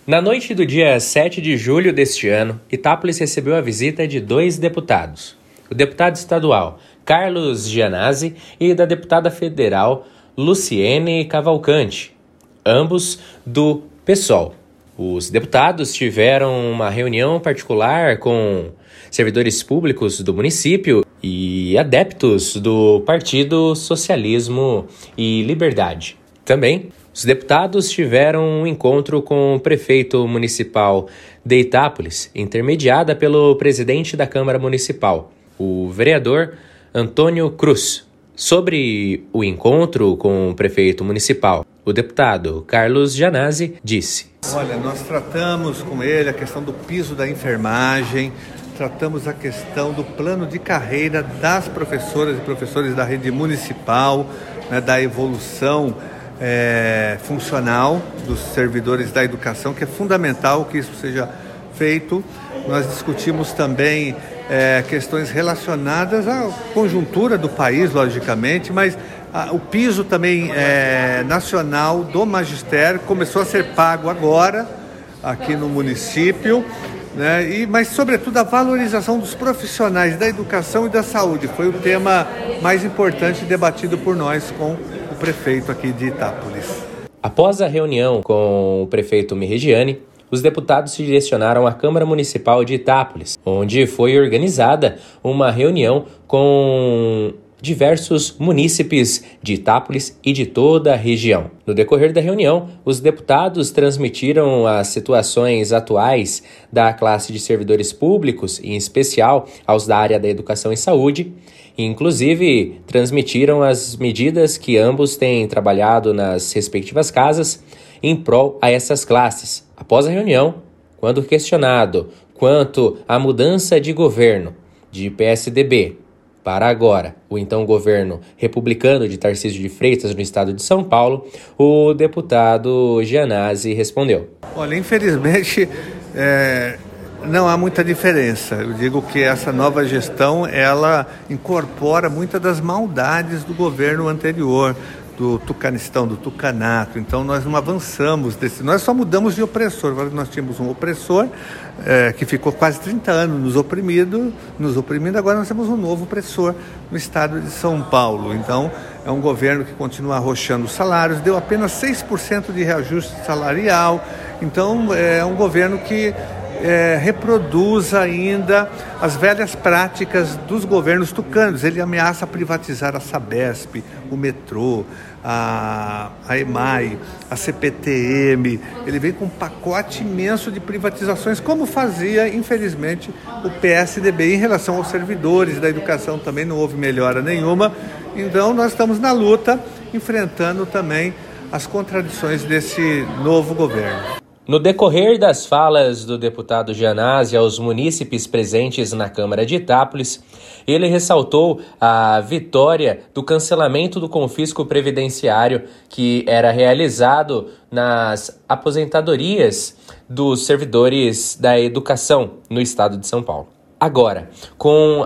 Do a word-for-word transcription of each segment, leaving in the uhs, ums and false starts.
Na noite do dia sete de julho deste ano, Itápolis recebeu a visita de dois deputados. O deputado estadual Carlos Gianazzi e da deputada federal Luciene Cavalcante, ambos do PSOL. Os deputados tiveram uma reunião particular com servidores públicos do município e adeptos do Partido Socialismo e Liberdade. Também, os deputados tiveram um encontro com o prefeito municipal de Itápolis, intermediada pelo presidente da Câmara Municipal, o vereador Antônio Cruz. Sobre o encontro com o prefeito municipal, o deputado Carlos Gianazzi disse: Olha, nós tratamos com ele a questão do piso da enfermagem, tratamos a questão do plano de carreira das professoras e professores da rede municipal, né, da evolução é, funcional dos servidores da educação, que é fundamental que isso seja feito. Nós discutimos também é, questões relacionadas à conjuntura do país, logicamente, mas a, o piso também é, nacional do magistério começou a ser pago agora aqui no município, né? E, mas, sobretudo, a valorização dos profissionais da educação e da saúde foi o tema mais importante debatido por nós com o prefeito aqui de Itápolis. Após a reunião com o prefeito Merigiani, os deputados se direcionaram à Câmara Municipal de Itápolis, onde foi organizada uma reunião com diversos munícipes de Itápolis e de toda a região. No decorrer da reunião, os deputados transmitiram as situações atuais da classe de servidores públicos, em especial aos da área da educação e saúde, e inclusive transmitiram as medidas que ambos têm trabalhado nas respectivas casas em prol a essas classes. Após a reunião, quando questionado quanto à mudança de governo de P S D B para agora o então governo republicano de Tarcísio de Freitas no estado de São Paulo, o deputado Gianazzi respondeu: Olha, infelizmente é, não há muita diferença. Eu digo que essa nova gestão, ela incorpora muitas das maldades do governo anterior, do tucanistão, do tucanato. Então nós não avançamos, desse, nós só mudamos de opressor. Nós tínhamos um opressor é, que ficou quase trinta anos nos oprimindo, nos oprimindo, agora nós temos um novo opressor no estado de São Paulo. Então é um governo que continua arrochando os salários, deu apenas seis por cento de reajuste salarial. Então é um governo que É, reproduz ainda as velhas práticas dos governos tucanos. Ele ameaça privatizar a Sabesp, o metrô, a, a EMAI, a C P T M. Ele vem com um pacote imenso de privatizações, como fazia, infelizmente, o P S D B. Em relação aos servidores da educação também não houve melhora nenhuma. Então nós estamos na luta, enfrentando também as contradições desse novo governo. No decorrer das falas do deputado Gianazzi aos munícipes presentes na Câmara de Itápolis, ele ressaltou a vitória do cancelamento do confisco previdenciário que era realizado nas aposentadorias dos servidores da educação no estado de São Paulo. Agora, com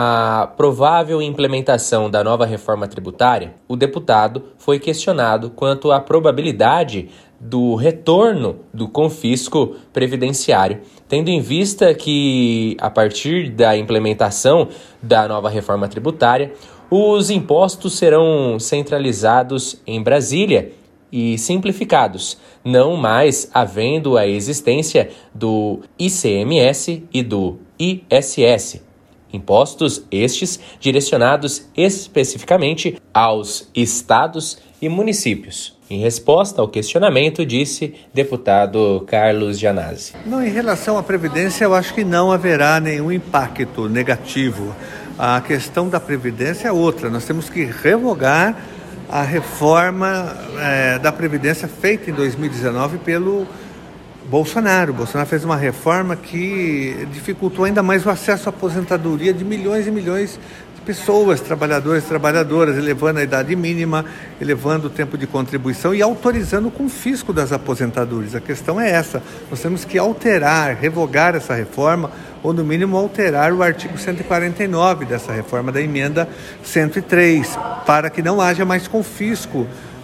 a provável implementação da nova reforma tributária, o deputado foi questionado quanto à probabilidade do retorno do confisco previdenciário, tendo em vista que, a partir da implementação da nova reforma tributária, os impostos serão centralizados em Brasília e simplificados, não mais havendo a existência do I C M S e do I S S. Impostos estes direcionados especificamente aos estados e municípios. Em resposta ao questionamento, disse deputado Carlos Gianazzi: Não, em relação à Previdência, eu acho que não haverá nenhum impacto negativo. A questão da Previdência é outra. Nós temos que revogar a reforma é, da Previdência feita em dois mil e dezenove pelo Bolsonaro. O Bolsonaro fez uma reforma que dificultou ainda mais o acesso à aposentadoria de milhões e milhões de pessoas, trabalhadores e trabalhadoras, elevando a idade mínima, elevando o tempo de contribuição e autorizando o confisco das aposentadorias. A questão é essa. Nós temos que alterar, revogar essa reforma, ou no mínimo alterar o artigo cento e quarenta e nove dessa reforma da emenda cento e três, para que não haja mais confisco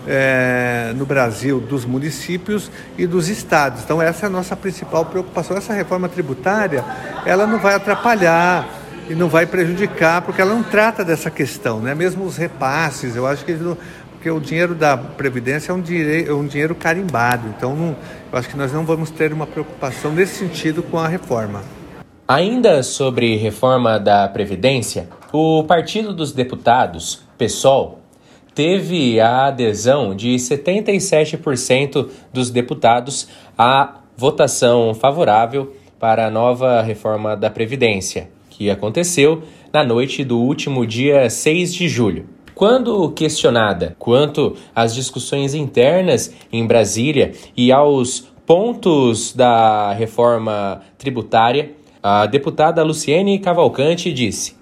é, no Brasil dos municípios e dos estados. Então essa é a nossa principal preocupação. Essa reforma tributária, ela não vai atrapalhar e não vai prejudicar, porque ela não trata dessa questão, né? Mesmo os repasses, eu acho que eles não, porque o dinheiro da Previdência é um, dire, é um dinheiro carimbado, então não, eu acho que nós não vamos ter uma preocupação nesse sentido com a reforma. Ainda sobre reforma da Previdência, o Partido dos Deputados, PSOL, teve a adesão de setenta e sete por cento dos deputados à votação favorável para a nova reforma da Previdência, que aconteceu na noite do último dia seis de julho. Quando questionada quanto às discussões internas em Brasília e aos pontos da reforma tributária, a deputada Luciene Cavalcante disse: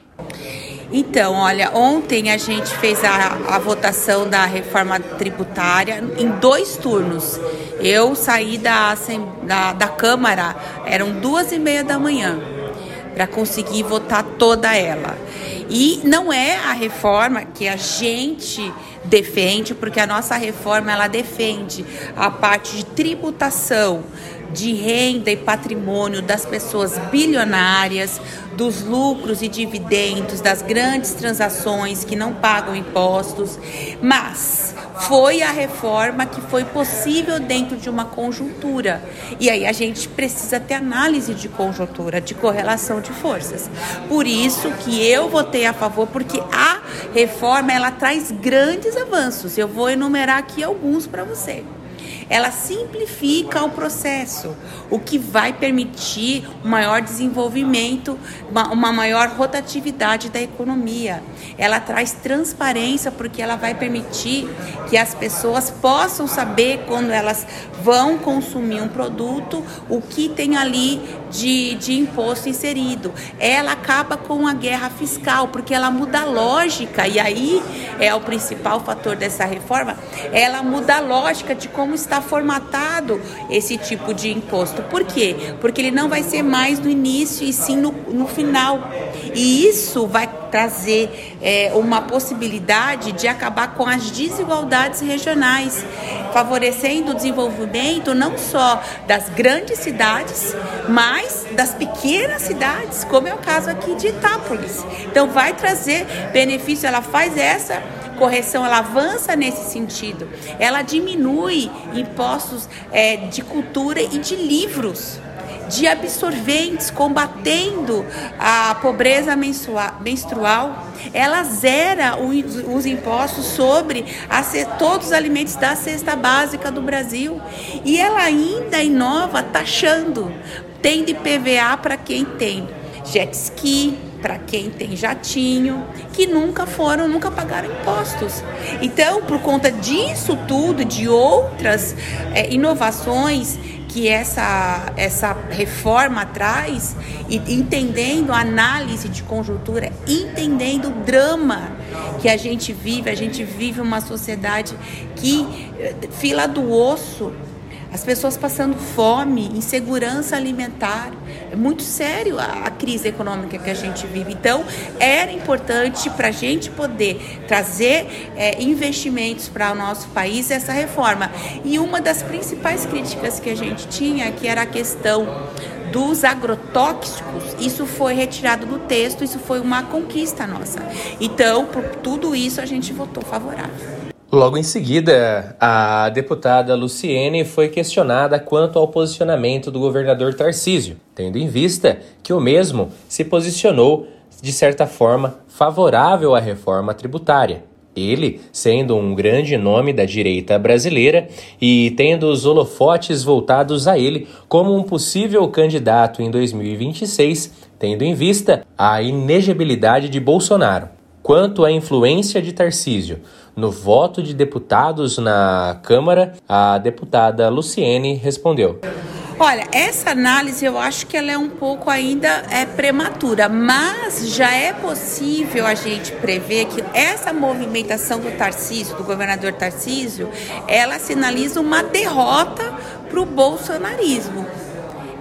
Então, olha, ontem a gente fez a, a votação da reforma tributária em dois turnos. Eu saí da, da, da Câmara, eram duas e meia da manhã, para conseguir votar toda ela. E não é a reforma que a gente defende, porque a nossa reforma ela defende a parte de tributação de renda e patrimônio das pessoas bilionárias, dos lucros e dividendos, das grandes transações que não pagam impostos, mas foi a reforma que foi possível dentro de uma conjuntura. E aí a gente precisa ter análise de conjuntura, de correlação de forças. Por isso que eu votei a favor, porque a reforma ela traz grandes avanços. Eu vou enumerar aqui alguns para você. Ela simplifica o processo, o que vai permitir um maior desenvolvimento, uma, uma maior rotatividade da economia. Ela traz transparência, porque ela vai permitir que as pessoas possam saber, quando elas vão consumir um produto, o que tem ali de, de imposto inserido. Ela acaba com a guerra fiscal, porque ela muda a lógica, e aí é o principal fator dessa reforma, ela muda a lógica de como está formatado esse tipo de imposto. Por quê? Porque ele não vai ser mais no início e sim no, no final. E isso vai trazer é, uma possibilidade de acabar com as desigualdades regionais, favorecendo o desenvolvimento não só das grandes cidades, mas das pequenas cidades, como é o caso aqui de Itápolis. Então vai trazer benefício, ela faz essa correção, ela avança nesse sentido. Ela diminui impostos é, de cultura e de livros, de absorventes, combatendo a pobreza menstrual. Ela zera os, os impostos sobre a, todos os alimentos da cesta básica do Brasil. E ela ainda inova taxando. Tem de I P V A para quem tem jet ski, para quem tem jatinho, que nunca foram, nunca pagaram impostos. Então, por conta disso tudo, de outras é, inovações que essa, essa reforma traz, e entendendo a análise de conjuntura, entendendo o drama que a gente vive, a gente vive uma sociedade que, fila do osso, as pessoas passando fome, insegurança alimentar. É muito sério a, a crise econômica que a gente vive. Então, era importante para a gente poder trazer é, investimentos para o nosso país essa reforma. E uma das principais críticas que a gente tinha, que era a questão dos agrotóxicos, isso foi retirado do texto, isso foi uma conquista nossa. Então, por tudo isso, a gente votou favorável. Logo em seguida, a deputada Luciene foi questionada quanto ao posicionamento do governador Tarcísio, tendo em vista que o mesmo se posicionou, de certa forma, favorável à reforma tributária. Ele, sendo um grande nome da direita brasileira e tendo os holofotes voltados a ele como um possível candidato em dois mil e vinte e seis, tendo em vista a inegibilidade de Bolsonaro. Quanto à influência de Tarcísio no voto de deputados na Câmara, a deputada Luciene respondeu: Olha, essa análise eu acho que ela é um pouco ainda é, prematura, mas já é possível a gente prever que essa movimentação do Tarcísio, do governador Tarcísio, ela sinaliza uma derrota para o bolsonarismo.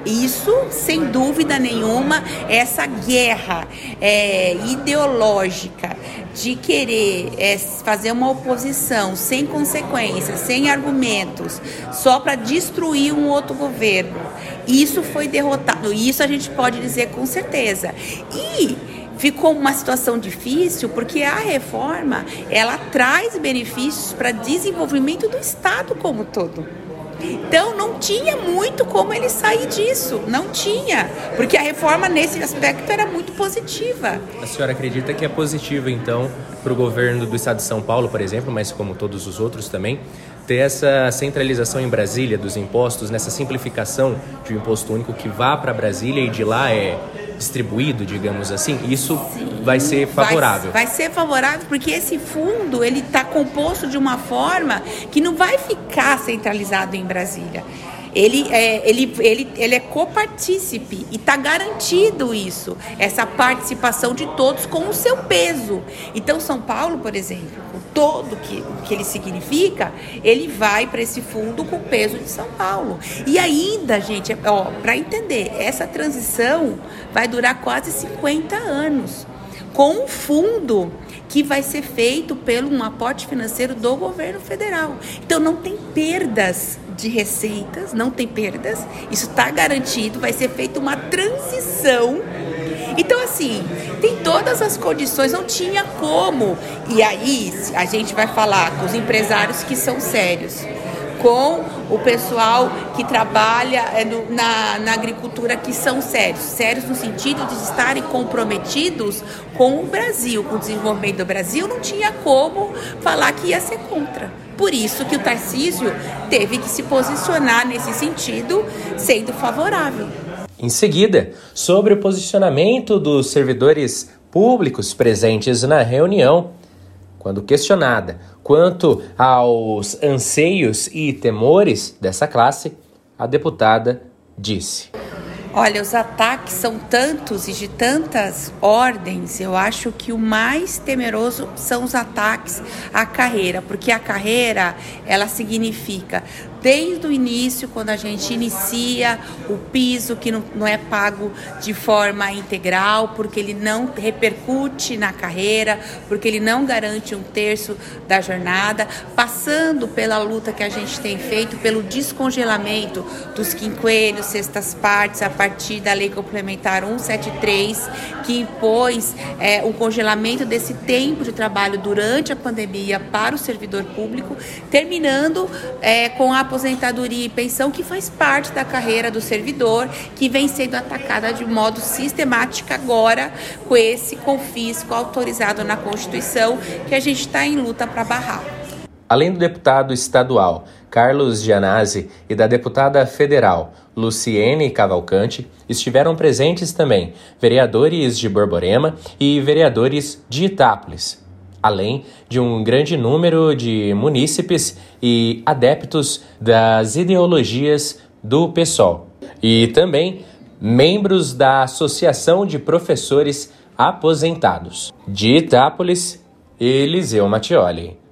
Isso, sem dúvida nenhuma, essa guerra é, ideológica de querer é, fazer uma oposição sem consequências, sem argumentos, só para destruir um outro governo, isso foi derrotado. Isso a gente pode dizer com certeza. E ficou uma situação difícil porque a reforma, ela traz benefícios para desenvolvimento do Estado como um todo. Então não tinha muito como ele sair disso, não tinha, porque a reforma nesse aspecto era muito positiva. A senhora acredita que é positiva então para o governo do estado de São Paulo, por exemplo, mas como todos os outros também, ter essa centralização em Brasília dos impostos, nessa simplificação de um imposto único que vá para Brasília e de lá é distribuído, digamos assim, isso Sim, vai ser favorável? Vai, vai ser favorável porque esse fundo ele está composto de uma forma que não vai ficar centralizado em Brasília. Ele é, ele, ele, ele é copartícipe e está garantido isso, essa participação de todos com o seu peso. Então, São Paulo, por exemplo, com todo que, o que ele significa, ele vai para esse fundo com o peso de São Paulo. E ainda, gente, para entender, essa transição vai durar quase cinquenta anos, com um fundo que vai ser feito pelo um aporte financeiro do governo federal. Então, não tem perdas de receitas, não tem perdas, isso está garantido, vai ser feita uma transição. Então, assim, tem todas as condições, não tinha como. E aí, a gente vai falar com os empresários que são sérios, com o pessoal que trabalha na, na agricultura, que são sérios, sérios no sentido de estarem comprometidos com o Brasil, com o desenvolvimento do Brasil, não tinha como falar que ia ser contra. Por isso que o Tarcísio teve que se posicionar nesse sentido, sendo favorável. Em seguida, sobre o posicionamento dos servidores públicos presentes na reunião, quando questionada quanto aos anseios e temores dessa classe, a deputada disse: Olha, os ataques são tantos e de tantas ordens, eu acho que o mais temeroso são os ataques à carreira, porque a carreira, ela significa, desde o início, quando a gente inicia o piso, que não, não é pago de forma integral, porque ele não repercute na carreira, porque ele não garante um terço da jornada, passando pela luta que a gente tem feito, pelo descongelamento dos quinquênios, sextas partes, a partir da Lei Complementar cento e setenta e três, que impôs é, o congelamento desse tempo de trabalho durante a pandemia para o servidor público, terminando é, com a aposentadoria e pensão, que faz parte da carreira do servidor, que vem sendo atacada de modo sistemático agora com esse confisco autorizado na Constituição, que a gente está em luta para barrar. Além do deputado estadual Carlos Gianazzi e da deputada federal Luciene Cavalcante, estiveram presentes também vereadores de Borborema e vereadores de Itápolis, além de um grande número de munícipes e adeptos das ideologias do PSOL, e também membros da Associação de Professores Aposentados. De Itápolis, Eliseu Mattioli.